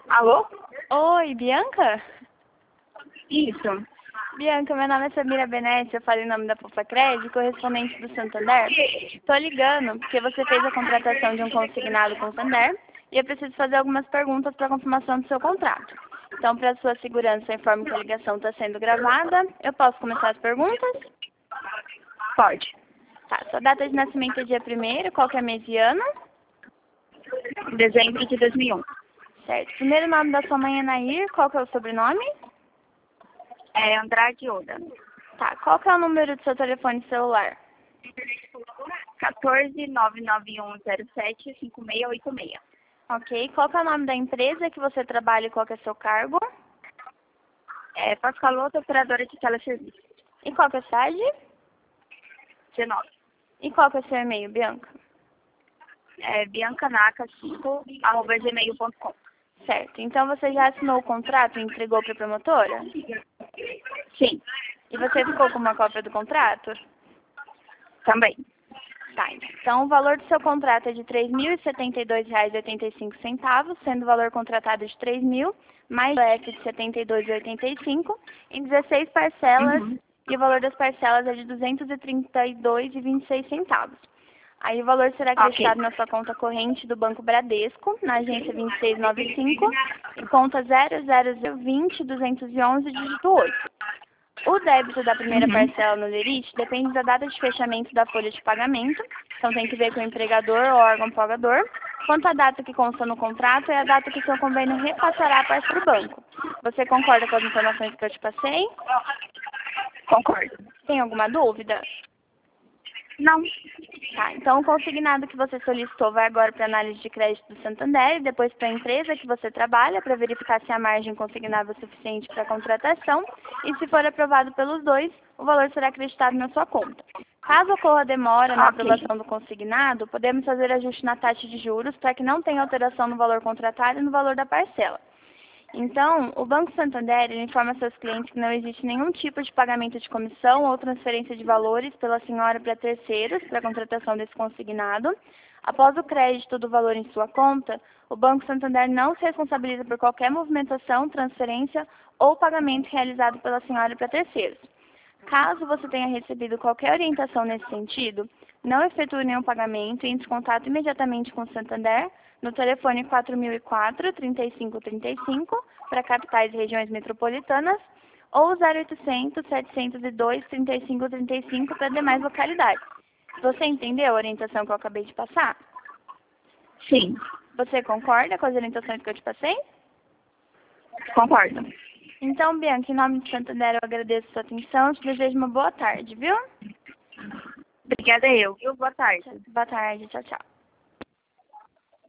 Alô? Oi, Bianca? Isso. Bianca, meu nome é Samira Benetti, eu falo em nome da Popacred, correspondente do Santander. Estou ligando porque você fez a contratação de um consignado com o Santander e eu preciso fazer algumas perguntas para confirmação do seu contrato. Então, para sua segurança, eu informo que a ligação está sendo gravada. Eu posso começar as perguntas? Pode. Tá, sua data de nascimento é dia 1º, qual que é mês e ano? Dezembro de 2001. Certo. Primeiro nome da sua mãe é Nair, qual que é o sobrenome? É Andrade Oda. Tá, qual que é o número do seu telefone celular? 14991075686. Ok, qual que é o nome da empresa que você trabalha e qual que é seu cargo? É Pascalota, operadora de teleserviço. E qual que é a cidade? 19. E qual que é seu e-mail, Bianca? É biancanaca5@gmail.com. Certo, então você já assinou o contrato e entregou para a promotora? Sim, E você ficou com uma cópia do contrato? também. Tá, então o valor do seu contrato é de R$ 3.072,85, sendo o valor contratado de 3.000, mais o F de R$ 72,85, em 16 parcelas, e o valor das parcelas é de R$ 232,26. Aí o valor será acreditado na sua conta corrente do Banco Bradesco, na agência 2695, e conta 00020-211, dígito 8. O débito da primeira parcela no lerite depende da data de fechamento da folha de pagamento, então tem que ver com o empregador ou órgão pagador. Quanto à data que consta no contrato, é a data que o seu convênio repassará a parte para o banco. Você concorda com as informações que eu te passei? Concordo. Tem alguma dúvida? Não. Tá, então o consignado que você solicitou vai agora para a análise de crédito do Santander e depois para a empresa que você trabalha para verificar se a margem consignável é suficiente para a contratação e se for aprovado pelos dois, o valor será acreditado na sua conta. Caso ocorra demora na aprovação do consignado, podemos fazer ajuste na taxa de juros para que não tenha alteração no valor contratado e no valor da parcela. Então, o Banco Santander informa seus clientes que não existe nenhum tipo de pagamento de comissão ou transferência de valores pela senhora para terceiros para a contratação desse consignado. Após o crédito do valor em sua conta, o Banco Santander não se responsabiliza por qualquer movimentação, transferência ou pagamento realizado pela senhora para terceiros. Caso você tenha recebido qualquer orientação nesse sentido, não efetue nenhum pagamento e entre em contato imediatamente com o Santander no telefone 4004-3535 para capitais e regiões metropolitanas ou 0800-702-3535 para demais localidades. Você entendeu a orientação que eu acabei de passar? Sim, Você concorda com as orientações que eu te passei? concordo. Então, Bianca, em nome de Santander, eu agradeço a sua atenção e te desejo uma boa tarde, viu? Obrigada eu. Boa tarde. Boa tarde, tchau, tchau.